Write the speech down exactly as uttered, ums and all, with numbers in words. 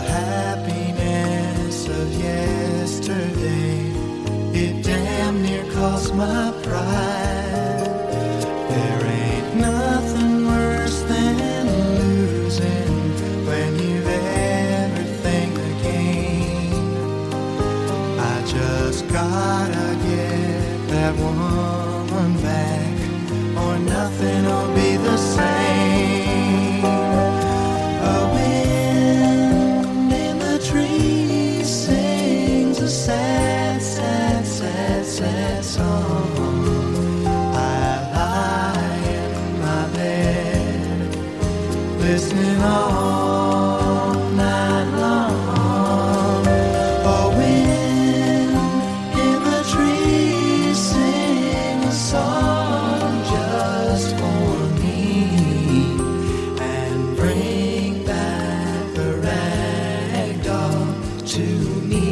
happiness of yesterday, it damn near cost my pride. There ain't nothing worse than losing when you've everything to gain. I just gotta get that woman back, or nothing will be the same. A wind in the trees sings a sad, sad, sad, sad song. I lie in my bed, listening all night long. A wind in the trees sing a song just for me, and bring back the rag doll to me.